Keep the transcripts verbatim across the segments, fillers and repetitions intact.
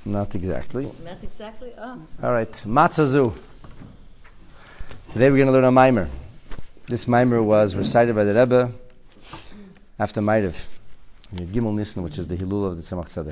Not exactly. Not exactly? Oh. All right. Matzah zu. Today we're going to learn a mimer. This mimer was recited by the Rebbe after Ma'ariv, in Gimel Nisan, which is the Hilul of the Tzemach Tzedek.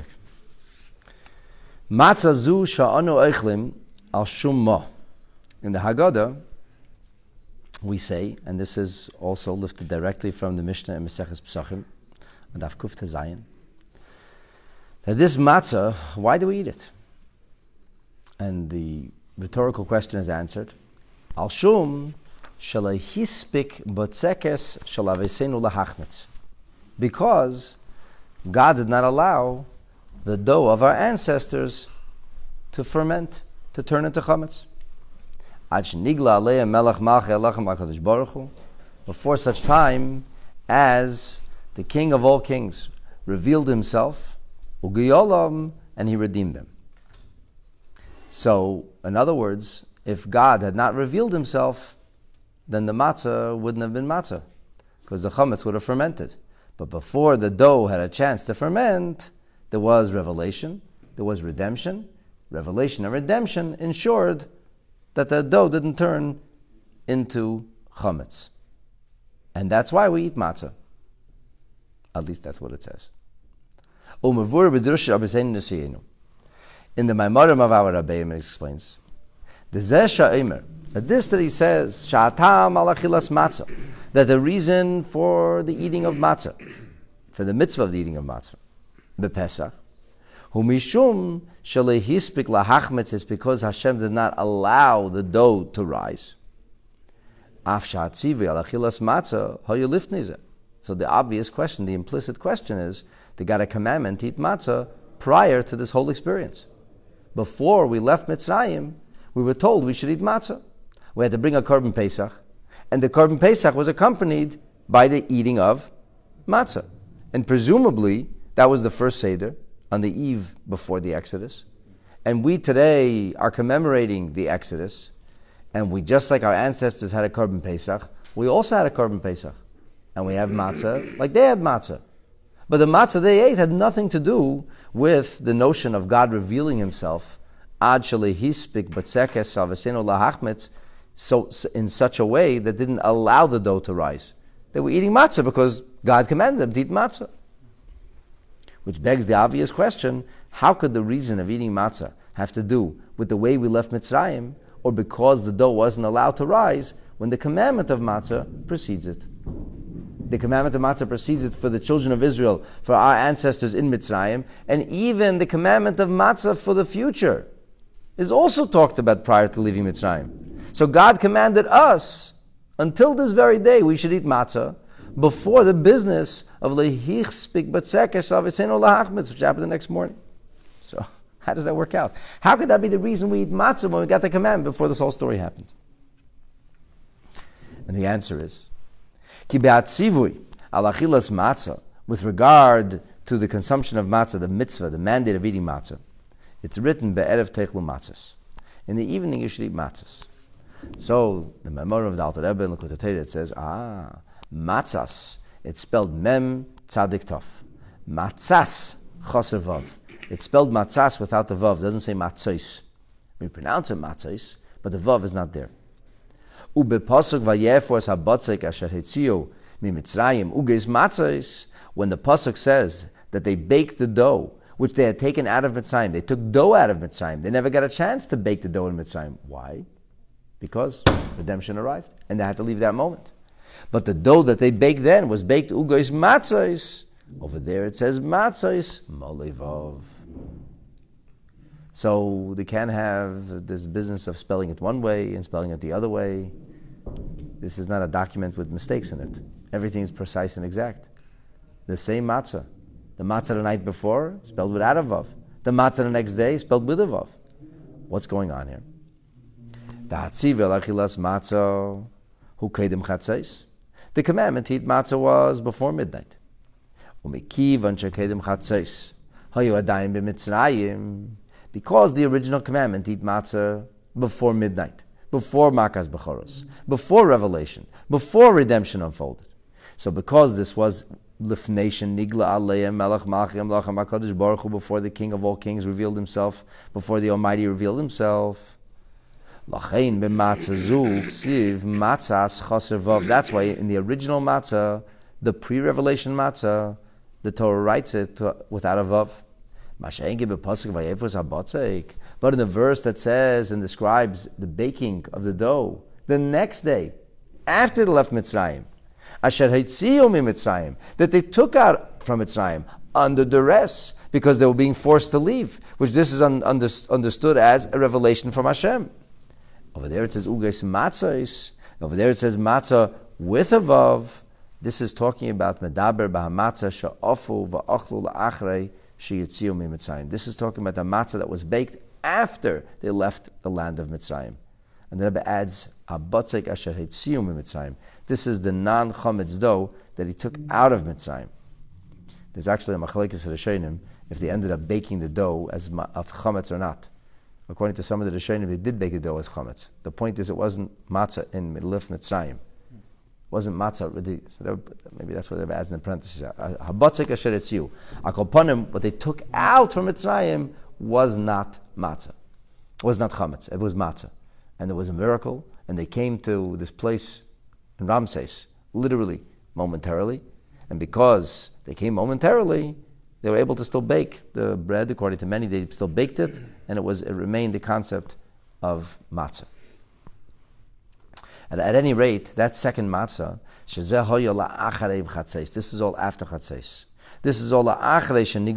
Matzah zu sha'anu eichlim al shum ma. In the Haggadah, we say, and this is also lifted directly from the Mishnah in Maseches Pesachim, and Daf Kuf Tezayin, that this matzah, why do we eat it? And the rhetorical question is answered, Al shum shalahispik botzekes shalavesenu lahachmetz. Because God did not allow the dough of our ancestors to ferment, to turn into chametz. Before such time as the King of all kings revealed himself, and he redeemed them. So, in other words, if God had not revealed himself, then the matzah wouldn't have been matzah, because the chametz would have fermented. But before the dough had a chance to ferment, there was revelation, there was redemption. Revelation and redemption ensured that the dough didn't turn into chametz. And that's why we eat matzah. At least that's what it says. In the Maimarim of our Rabbeim, it explains, that this that he says, that the reason for the eating of matzah, for the mitzvah of the eating of matzah, bepesach, humishum shalehispik lahachmetz, is because Hashem did not allow the dough to rise. So the obvious question, the implicit question is, they got a commandment to eat matzah prior to this whole experience. Before we left Mitzrayim, we were told we should eat matzah. We had to bring a Korban Pesach, and the Korban Pesach was accompanied by the eating of matzah. And presumably, that was the first Seder on the eve before the Exodus. And we today are commemorating the Exodus, and we, just like our ancestors had a Korban Pesach, we also had a Korban Pesach. And we have matzah like they had matzah. But the matzah they ate had nothing to do with the notion of God revealing himself ad shalehispik b'tzekes avesenu lahachmetz, so in such a way that didn't allow the dough to rise. They were eating matzah because God commanded them to eat matzah. Which begs the obvious question, how could the reason of eating matzah have to do with the way we left Mitzrayim, or because the dough wasn't allowed to rise, when the commandment of matzah precedes it? The commandment of matzah precedes it for the children of Israel, for our ancestors in Mitzrayim, and even the commandment of matzah for the future is also talked about prior to leaving Mitzrayim. So God commanded us, until this very day, we should eat matzah before the business of lehichspik batsekes avesenu lahachmetz, which happened the next morning. So how does that work out? How could that be the reason we eat matzah when we got the command before this whole story happened? And the answer is, Ki be'atzivui al achilas matzah, with regard to the consumption of matzah, the mitzvah, the mandate of eating matzah, it's written be'erev techlu matzahs. In the evening you should eat matzahs. So the Maimarim of the Alter Rebbe in Likutei Torah, it says, ah, matzahs, it's spelled mem tzadik tov. Matzahs choser vav. It's spelled matzahs without the vav. It doesn't say matzos. We pronounce it matzos, but the vav is not there. Ubepasuk vayefos habatzek asher hetziu mimitzrayim ugeis matzos. When the pasuk says that they baked the dough, which they had taken out of Mitzrayim, they took dough out of Mitzrayim. They never got a chance to bake the dough in Mitzrayim. Why? Because redemption arrived, and they had to leave that moment. But the dough that they baked then was baked ugeis matzos. Over there it says matzos molevov. So they can't have this business of spelling it one way and spelling it the other way. This is not a document with mistakes in it. Everything is precise and exact. The same matzah. The matzah the night before, spelled without a vav. The matzah the next day, spelled with a vav. What's going on here? The commandment to eat matzah was before midnight. Because the original commandment to eat matzah before midnight, before Makas Bechoros, before revelation, before redemption unfolded. So because this was Lifnation Nigla Aleya Melech Malchim Lachem HaKadosh Baruch Hu, before the King of all Kings revealed himself, before the Almighty revealed himself. Lachein b'matzah zu ksiv matzas chaser vav. That's why in the original matzah, the pre-revelation matzah, the Torah writes it to, without a vav. But in the verse that says and describes the baking of the dough, the next day, after they left Mitzrayim, Asher Haitziu mi Mitzrayim, that they took out from Mitzrayim under duress because they were being forced to leave, which this is un- under- understood as a revelation from Hashem. Over there it says Uges Matzahs. Over there it says Matzah with a vav. This is talking about Medaber B'Hamatzah Sha'ofu V'Achlu La'achrei She'yitziu mi Mitzrayim. This is talking about the matzah that was baked after they left the land of Mitzrayim. And the Rebbe adds, Abatzek asher hetziu mi Mitzrayim. This is the non-chametz dough that he took out of Mitzrayim. There's actually a machlekes rishonim if they ended up baking the dough as ma- of chametz or not. According to some of the rishonim, they did bake the dough as chametz. The point is, it wasn't matzah in Lif Mitzrayim. It wasn't matzah. So maybe that's what the Rebbe adds in the parentheses. Habatzek asher hetziu. Akoponim, what they took out from Mitzrayim was not matzah. It was not chametz. It was matzah. And there was a miracle, and they came to this place in Ramses, literally, momentarily. And because they came momentarily, they were able to still bake the bread. According to many, they still baked it, and it was it remained the concept of matzah. And at any rate, that second matzah, this is all after Chatzos. This is all after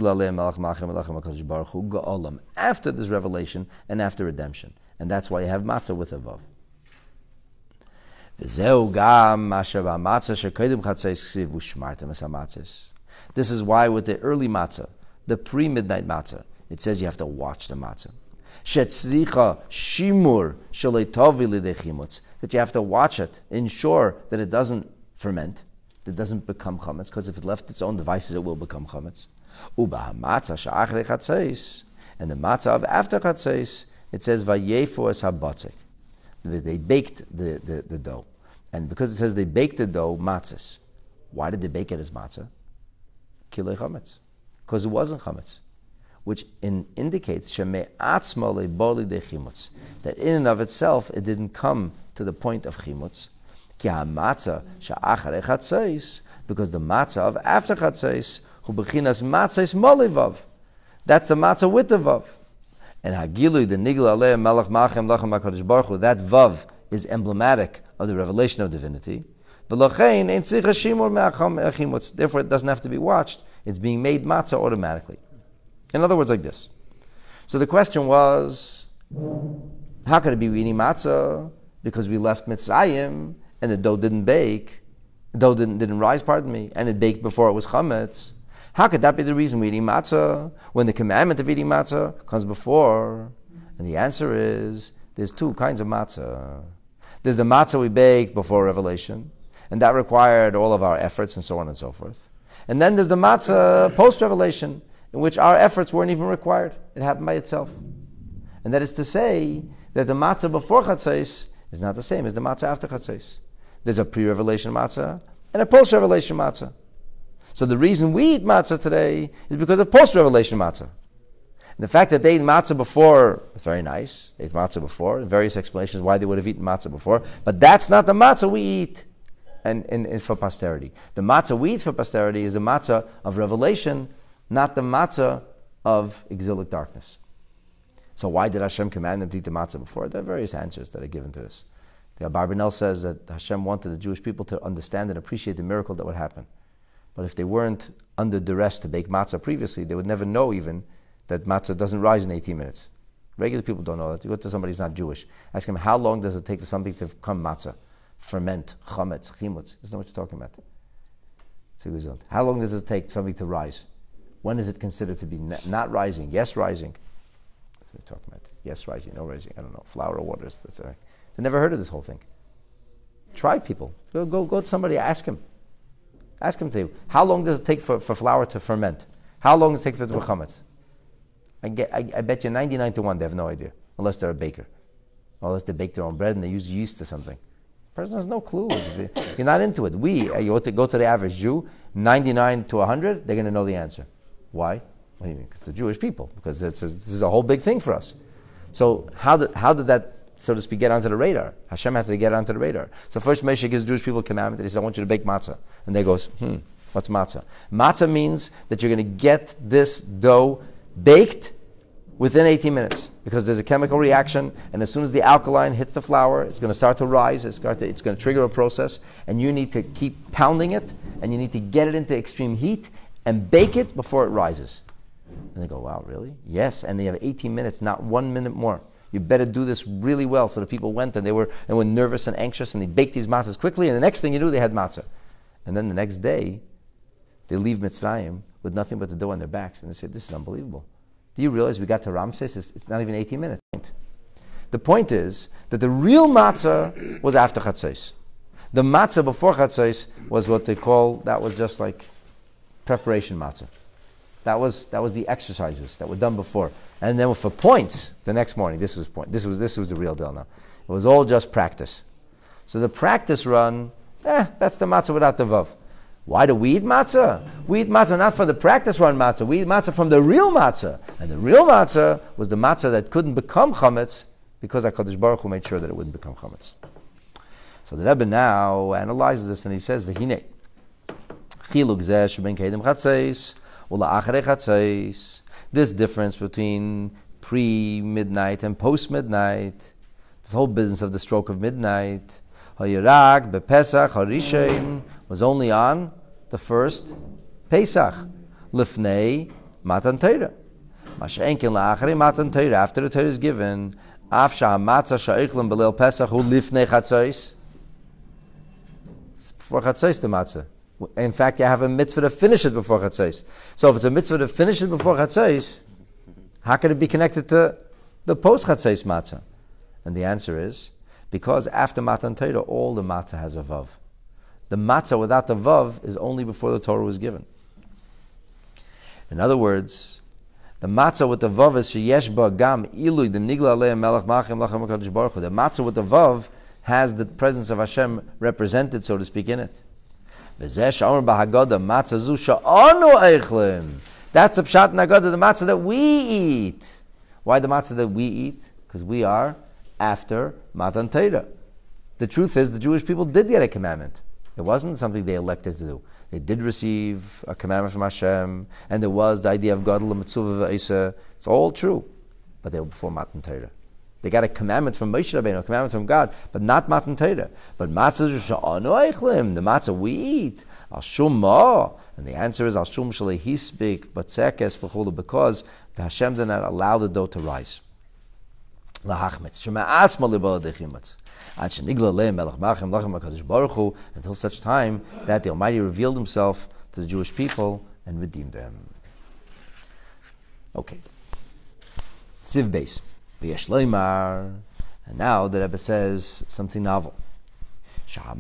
this revelation and after redemption. And that's why you have matzah with a vav. This is why with the early matzah, the pre-midnight matzah, it says you have to watch the matzah. That you have to watch it, ensure that it doesn't ferment, that it doesn't become chametz, because if it left its own devices, it will become chametz. And the matzah of after chatzos, it says vayefu es habatzek. They baked the, the, the dough. And because it says they baked the dough, matzahs. Why did they bake it as matzah? Kilei chametz. Because it wasn't chametz. Which in, indicates shemei atzma le'boli de chimutz. That in and of itself, it didn't come to the point of chimutz. Ki ha'matzah sha'acharei chatzos. Because the matzah of after chatzos, hu bechinas matzahs molivav. That's the matzah with the vav. And Hagilui, the Nigla Aleh Melech Malchem Lachem HaKadosh Baruch Hu, that vav is emblematic of the revelation of divinity. V'lochein ein tzricha shimur me'achimutz. Therefore, it doesn't have to be watched. It's being made matzah automatically. In other words, like this. So the question was, how could it be eating matzah? Because we left Mitzrayim, and the dough didn't bake. The dough didn't, didn't rise, pardon me, and it baked before it was chametz. How could that be the reason we're eating matzah when the commandment of eating matzah comes before? And the answer is, there's two kinds of matzah. There's the matzah we baked before revelation, and that required all of our efforts and so on and so forth. And then there's the matzah post-revelation, in which our efforts weren't even required. It happened by itself. And that is to say that the matzah before chatzos is not the same as the matzah after chatzos. There's a pre-revelation matzah and a post-revelation matzah. So the reason we eat matzah today is because of post-revelation matzah. And the fact that they ate matzah before is very nice. They ate matzah before. Various explanations why they would have eaten matzah before. But that's not the matzah we eat and, and, and for posterity. The matzah we eat for posterity is the matzah of revelation, not the matzah of exilic darkness. So why did Hashem command them to eat the matzah before? There are various answers that are given to this. The Abarbanel says that Hashem wanted the Jewish people to understand and appreciate the miracle that would happen. But if they weren't under duress to bake matzah previously, they would never know even that matzah doesn't rise in eighteen minutes. Regular people don't know that. You go to somebody who's not Jewish, ask him, how long does it take for something to become matzah? Ferment, chametz, chimutz. That's not what you're talking about. So how long does it take something to rise? When is it considered to be not rising? Yes, rising. That's what we're talking about. Yes, rising, no rising. I don't know. Flour or water. That's all right. They never heard of this whole thing. Try people. Go, go, go to somebody, ask him. Ask him to you. How long does it take for, for flour to ferment? How long does it take for it to be chametz? I, get, I, I bet you ninety-nine to one they have no idea. Unless they're a baker. Or unless they bake their own bread and they use yeast or something. person has no clue. You're not into it. We, you want to go to the average Jew, ninety-nine to one hundred, they're going to know the answer. Why? What do you mean? Because the Jewish people. Because it's a, this is a whole big thing for us. So how did how did that, so to speak, get onto the radar? Hashem had to get onto the radar. So first Moshe gives Jewish people a commandment that he says, I want you to bake matzah. And they goes, hmm, what's matzah? Matzah means that you're going to get this dough baked within eighteen minutes, because there's a chemical reaction, and as soon as the alkaline hits the flour, it's going to start to rise, it's, start to, it's going to trigger a process, and you need to keep pounding it, and you need to get it into extreme heat, and bake it before it rises. And they go, wow, really? Yes, and they have eighteen minutes, not one minute more. You better do this really well. So the people went, and they were, and were nervous and anxious, and they baked these matzahs quickly, and the next thing you knew, they had matzah. And then the next day, they leave Mitzrayim with nothing but the dough on their backs, and they said, this is unbelievable. Do you realize we got to Ramses? It's, it's not even eighteen minutes. The point is that the real matzah was after Chatzos. The matzah before Chatzos was what they call, that was just like preparation matzah. That was that was the exercises that were done before. And then for points, the next morning, this was point. This was this was the real deal now. It was all just practice. So the practice run, eh, that's the matzah without the vav. Why do we eat matzah? We eat matzah not for the practice run matzah. We eat matzah from the real matzah. And the real matzah was the matzah that couldn't become chametz because HaKadosh Baruch Hu made sure that it wouldn't become chametz. So the Rebbe now analyzes this and he says, V'hinei, chiluk zeh sheben kedem chatzos ula acharei chatzos. This difference between pre-midnight and post-midnight, this whole business of the stroke of midnight, Hayirak bePesach Harishain was only on the first Pesach, Lifnei Matan Torah. Masha'enkin la'acharei Matan Torah, after the Torah is given, Af sha'amatzah sha'ichlem b'leil Pesach hu lifnei chatzos. It's before chatzos the matzah. In fact, you have a mitzvah to finish it before chatzos. So if it's a mitzvah to finish it before chatzos, how can it be connected to the post chatzos matzah? And the answer is, because after Matan Torah, all the matzah has a vav. The matzah without the vav is only before the Torah was given. In other words, the matzah with the vav is sheyesh ba gam ilui the nigla alei melech machim lachem HaKadosh Baruch Hu. The matzah with the vav has the presence of Hashem represented, so to speak, in it. V'zeh sh'amar b'Haggadah matzah zu sha'anu eichlim. That's the pshat in Haggadah, the matzah that we eat. Why the matzah that we eat? Because we are after Matan Torah. The truth is, the Jewish people did get a commandment. It wasn't something they elected to do. They did receive a commandment from Hashem, and there was the idea of Gadol Mitzvah V'Isa. It's all true, but they were before Matan Torah. They got a commandment from Moshe Rabbeinu, a commandment from God, but not Matan Torah. But matzah she'anu eichlim, the matzah we eat, al shum ma, and the answer is al shum shalei hispik batzekes v'chulu, because the Hashem did not allow the dough to rise. Lahachmetz shema'atzma libal dechimetz. Until such time that the Almighty revealed Himself to the Jewish people and redeemed them. Okay. Siv base. And now the Rebbe says something novel. That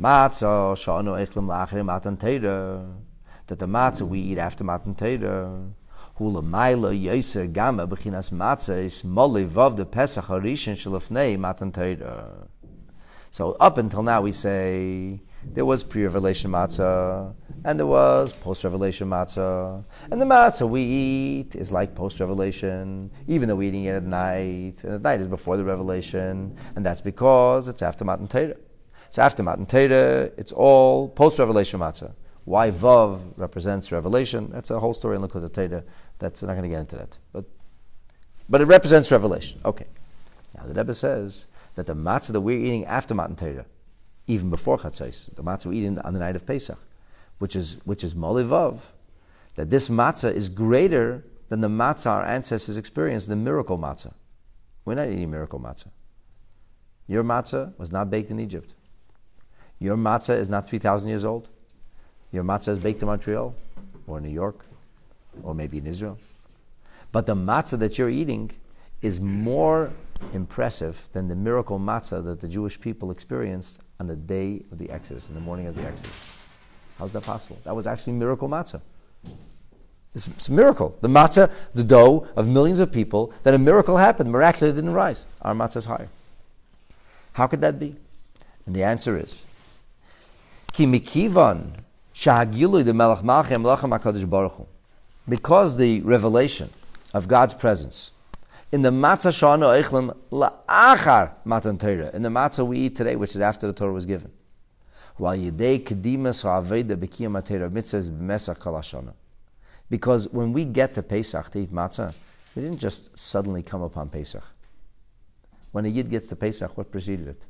the matzah we eat after Matan Torah, so up until now we say there was pre-revelation matzah and there was post-revelation matzah, and the matzah we eat is like post-revelation, even though we're eating it at night, and at night is before the revelation, and that's because it's after Matan Torah. So after Matan Torah, it's all post-revelation matzah. Why Vav represents revelation? That's a whole story in Likkutei Torah. That's, we're not going to get into that. But but it represents revelation. Okay. Now the Rebbe says that the matzah that we're eating after Matan Torah, even before Chatzos, the matzah we're eating on the night of Pesach, which is which is Molei Vav, that this matzah is greater than the matzah our ancestors experienced, the miracle matzah. We're not eating miracle matzah. Your matzah was not baked in Egypt. Your matzah is not three thousand years old. Your matzah is baked in Montreal, or New York, or maybe in Israel. But the matzah that you're eating is more impressive than the miracle matzah that the Jewish people experienced on the day of the Exodus, in the morning of the Exodus. How's that possible? That was actually miracle matzah. It's, it's a miracle. The matzah, the dough of millions of people, that a miracle happened, miraculously didn't rise. Our matzah is higher. How could that be? And the answer is, Ki mikivan shahagilu de melech malchem melachem HaKadosh Baruch Hu. Because the revelation of God's presence in the matzah shana eichlim la'achar matan Torah, in the matzah we eat today, which is after the Torah was given, while yidei kedimas ha'aveda b'kiyam ha'Torah mitzvahs b'mesach kol hashana. Because when we get to Pesach to eat matzah, we didn't just suddenly come upon Pesach. When a yid gets to Pesach, what preceded it?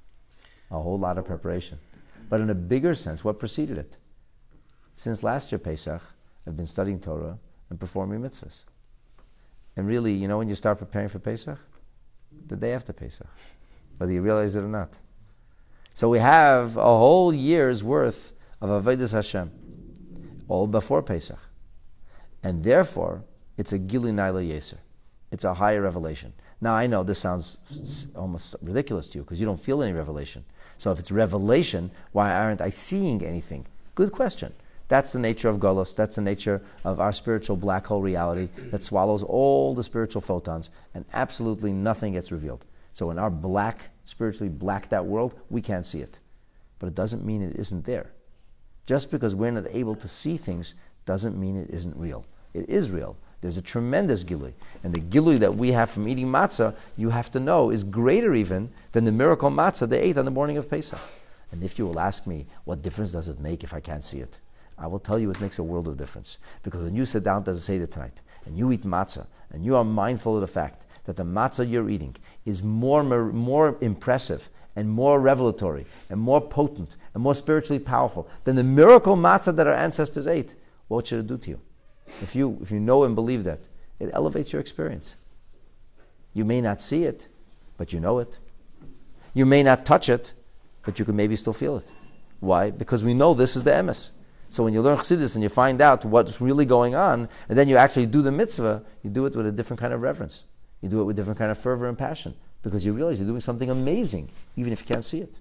A whole lot of preparation. But in a bigger sense, what preceded it? Since last year Pesach, I've been studying Torah and performing mitzvahs. And really, you know when you start preparing for Pesach? The day after Pesach, whether you realize it or not. So we have a whole year's worth of Avodas Hashem, all before Pesach. And therefore, it's a Gilui Naila Yeser. It's a higher revelation. Now, I know this sounds almost ridiculous to you because you don't feel any revelation. So if it's revelation, why aren't I seeing anything? Good question. That's the nature of Golos. That's the nature of our spiritual black hole reality that swallows all the spiritual photons and absolutely nothing gets revealed. So in our black, spiritually blacked out world, we can't see it. But it doesn't mean it isn't there. Just because we're not able to see things doesn't mean it isn't real. It is real. There's a tremendous gilui. And the gilui that we have from eating matzah, you have to know, is greater even than the miracle matzah they ate on the morning of Pesach. And if you will ask me, what difference does it make if I can't see it? I will tell you it makes a world of difference. Because when you sit down to the Seder tonight, and you eat matzah, and you are mindful of the fact that the matzah you're eating is more, more impressive, and more revelatory, and more potent, and more spiritually powerful than the miracle matzah that our ancestors ate, what should it do to you? If you if you know and believe that, it elevates your experience. You may not see it, but you know it. You may not touch it, but you can maybe still feel it. Why? Because we know this is the emes. So when you learn Chassidus and you find out what's really going on, and then you actually do the mitzvah, you do it with a different kind of reverence. You do it with a different kind of fervor and passion, because you realize you're doing something amazing, even if you can't see it.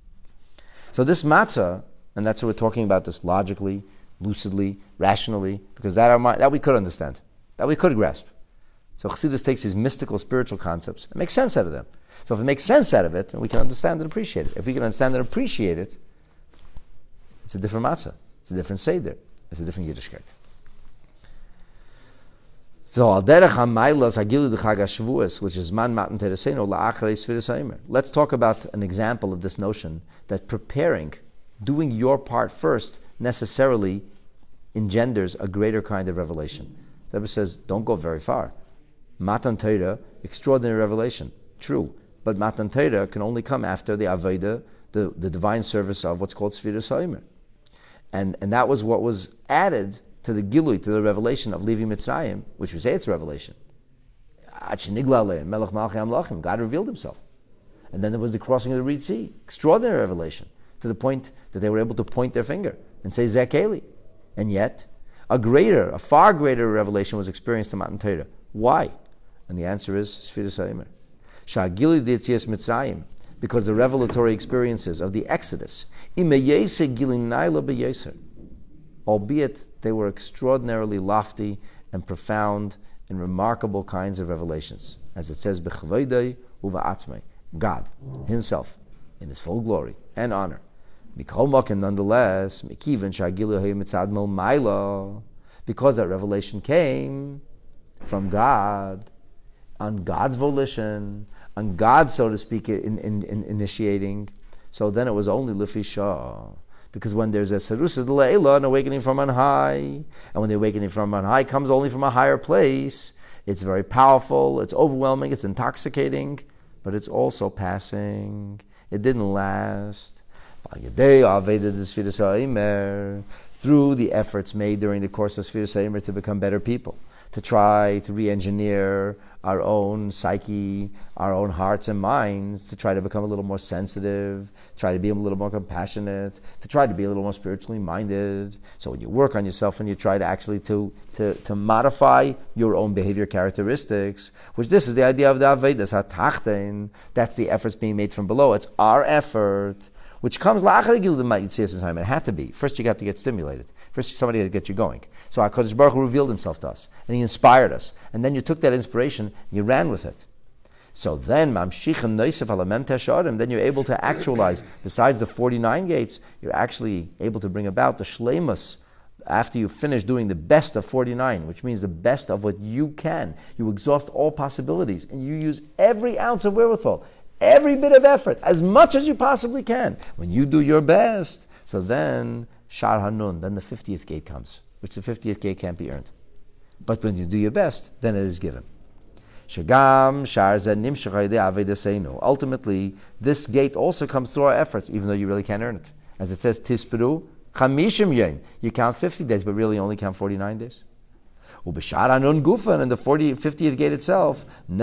So this matzah, and that's what we're talking about this logically, lucidly, rationally, because that our mind, that we could understand, that we could grasp. So Chassidus takes these mystical, spiritual concepts and makes sense out of them. So if it makes sense out of it, then we can understand and appreciate it. If we can understand and appreciate it, it's a different matzah, it's a different seder, it's a different Yiddishkeit. So al derech hamaylas hagilu d'chag hashvuos, which is man matan tereseinu la'acharei sfiras ha'omer. Let's talk about an example of this notion that preparing, doing your part first, necessarily engenders a greater kind of revelation. The Rebbe says, don't go very far. Matan Torah, extraordinary revelation, true, but Matan Torah can only come after the Aveda, the, the divine service of what's called Sfiras HaOmer. And, and that was what was added to the Gilui, to the revelation of Levi Mitzrayim, which we say it's a revelation. God revealed himself. And then there was the crossing of the Reed Sea, extraordinary revelation, to the point that they were able to point their finger and say Zekeli. And yet, a greater, a far greater revelation was experienced in Matan Torah. Why? And the answer is Sfiras HaOmer. Sha'agili d'Yetzias Mitzrayim, because the revelatory experiences of the Exodus, albeit they were extraordinarily lofty and profound and remarkable kinds of revelations. As it says, B'chvoidei uva'atzmei, God himself, in his full glory and honor. Nonetheless, because that revelation came from God, on God's volition, on God, so to speak, in, in, in initiating, so then it was only Lefisha. Because when there's a Sarusa D'Le'ela, an awakening from on high, and when the awakening from on high comes only from a higher place, it's very powerful, it's overwhelming, it's intoxicating, but it's also passing. It didn't last. Through the efforts made during the course of Sfiras HaOmer to become better people, to try to re-engineer our own psyche, our own hearts and minds, to try to become a little more sensitive, try to be a little more compassionate, to try to be a little more spiritually minded. So when you work on yourself and you try to actually to, to, to modify your own behavior characteristics, which this is the idea of the Avedas HaTachtein, that's the efforts being made from below. It's our effort, which comes la'achar Gilui Yetzias Mitzrayim. It had to be. First you got to get stimulated. First somebody had to get you going. So HaKadosh Baruch Hu revealed himself to us, and he inspired us. And then you took that inspiration, and you ran with it. So then, mamshichem noisef ala mem tesharim, then you're able to actualize, besides the forty-nine gates, you're actually able to bring about the shleimus after you finish doing the best of forty-nine, which means the best of what you can. You exhaust all possibilities, and you use every ounce of wherewithal, every bit of effort, as much as you possibly can. When you do your best, so then, Shar Hanun, then the fiftieth gate comes, which the fiftieth gate can't be earned. But when you do your best, then it is given. Ultimately, this gate also comes through our efforts, even though you really can't earn it. As it says, Tisperu chamishim yom. You count fifty days, but really only count forty-nine days. Ubeshar Hanun Gufan, and the fortieth, fiftieth gate itself, in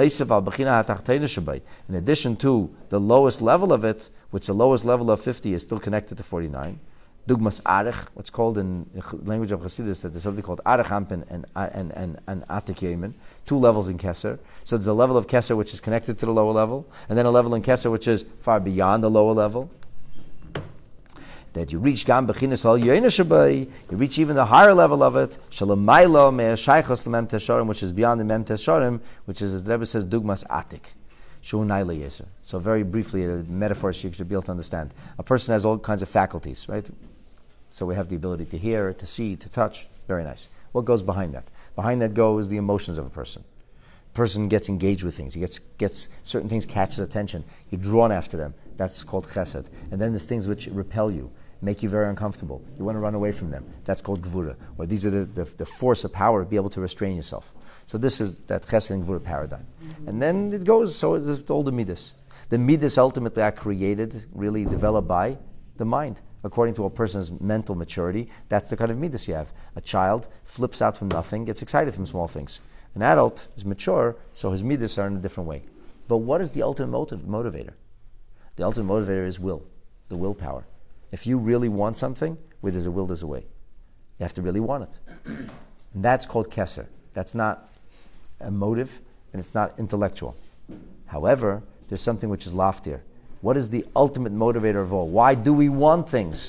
addition to the lowest level of it, which the lowest level of fifty is still connected to forty-nine, Dugmas Arich, what's called in the language of Chassidus, that there's something called Arich Ampen and and and, and Atik Yemen, two levels in Keser. So there's a level of Keser which is connected to the lower level, and then a level in Keser which is far beyond the lower level. That you reach Gam Bechinas Hal Yoina Shabai, you reach even the higher level of it, Shalamaylo Me'er Shaychos L'Mem Tesharim, which is beyond the Mem Tesharim, which is, as the Rebbe says, Dugmas Atik. So very briefly, a metaphor you should be able to understand. A person has all kinds of faculties, right? So we have the ability to hear, to see, to touch. Very nice. What goes behind that? Behind that goes the emotions of a person. A person gets engaged with things. He gets gets certain things catch his attention. You're drawn after them. That's called chesed. And then there's things which repel you, make you very uncomfortable. You want to run away from them. That's called gvura. Or these are the, the, the force of power to be able to restrain yourself. So this is that chesed and gvura paradigm. Mm-hmm. And then it goes, so it's all the midas. The midas ultimately are created, really developed by the mind. According to a person's mental maturity, that's the kind of midas you have. A child flips out from nothing, gets excited from small things. An adult is mature, so his midas are in a different way. But what is the ultimate motive, motivator? The ultimate motivator is will, the willpower. If you really want something, where there's a will, there's a way. You have to really want it. And that's called keser. That's not a motive, and it's not intellectual. However, there's something which is loftier. What is the ultimate motivator of all? Why do we want things?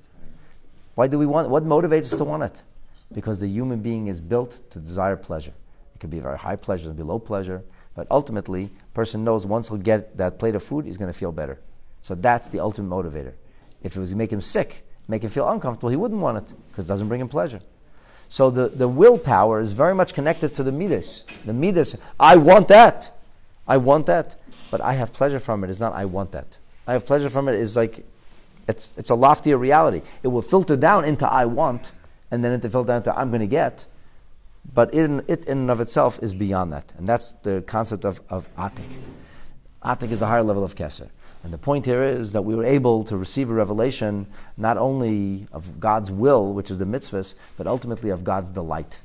Why do we want? What motivates us to want it? Because the human being is built to desire pleasure. It could be very high pleasure, it could be low pleasure, but ultimately, a person knows once he'll get that plate of food, he's going to feel better. So that's the ultimate motivator. If it was to make him sick, make him feel uncomfortable, he wouldn't want it because it doesn't bring him pleasure. So the, the willpower is very much connected to the midas. The midas, I want that. I want that. But I have pleasure from it. It's not I want that. I have pleasure from it is like, it's it's a loftier reality. It will filter down into I want, and then it will filter down to I'm going to get. But in, it in and of itself is beyond that. And that's the concept of, of atik. Atik is the higher level of keser. And the point here is that we were able to receive a revelation not only of God's will, which is the mitzvahs, but ultimately of God's delight.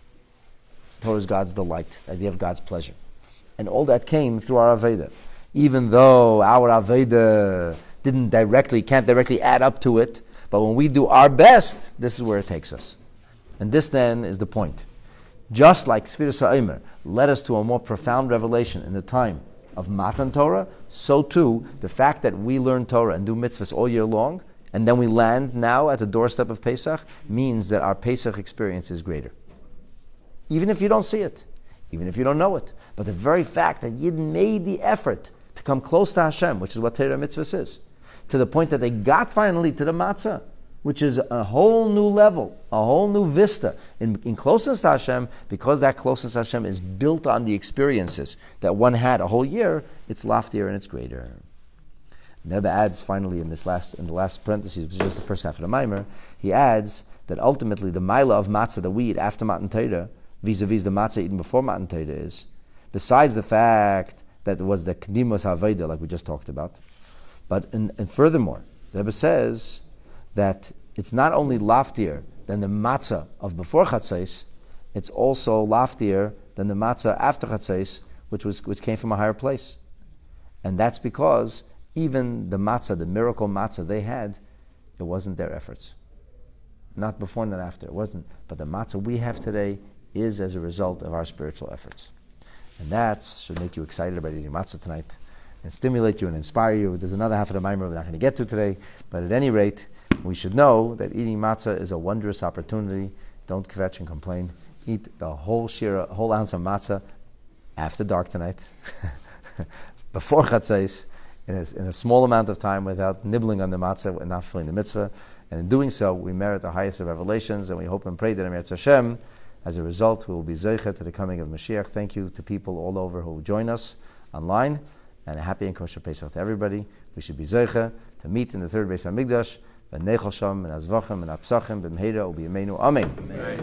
Torah is God's delight, the idea of God's pleasure. And all that came through our Aveda. Even though our Aveda didn't directly, can't directly add up to it, but when we do our best, this is where it takes us. And this then is the point. Just like Sfiras HaOmer led us to a more profound revelation in the time of Matan Torah, so too, the fact that we learn Torah and do mitzvahs all year long, and then we land now at the doorstep of Pesach, means that our Pesach experience is greater. Even if you don't see it, even if you don't know it. But the very fact that Yid made the effort to come close to Hashem, which is what Torah mitzvahs is, to the point that they got finally to the matzah, which is a whole new level, a whole new vista in, in closeness to Hashem, because that closeness to Hashem is built on the experiences that one had a whole year, it's loftier and it's greater. And the Rebbe adds finally in this last in the last parentheses, which is just the first half of the Maimer, he adds that ultimately the Maila of matzah that we eat after Matan Torah, vis-a-vis the matzah eaten before Matan Torah is, besides the fact that it was the K'dimos HaAveda, like we just talked about, but in, and furthermore, the Rebbe says that it's not only loftier than the matzah of before Chatzos, it's also loftier than the matzah after Chatzos, which was which came from a higher place. And that's because even the matzah, the miracle matzah they had, it wasn't their efforts. Not before, not after, it wasn't. But the matzah we have today is as a result of our spiritual efforts. And that should make you excited about eating matzah tonight and stimulate you and inspire you. There's another half of the Maimer we're not going to get to today, but at any rate, we should know that eating matzah is a wondrous opportunity. Don't kvetch and complain. Eat the whole shira, whole ounce of matzah after dark tonight. before Chatzos, in a, in a small amount of time without nibbling on the matzah and not fulfilling the mitzvah. And in doing so, we merit the highest of revelations, and we hope and pray that Emir Hashem, as a result, we will be zeicha to the coming of Mashiach. Thank you to people all over who join us online, and a happy and kosher Pesach to everybody. We should be zeicha to meet in the third Beis HaMikdash, and nechal sham, and azvachim, and apsachim, b'mheira, u'b'yameinu. Amen.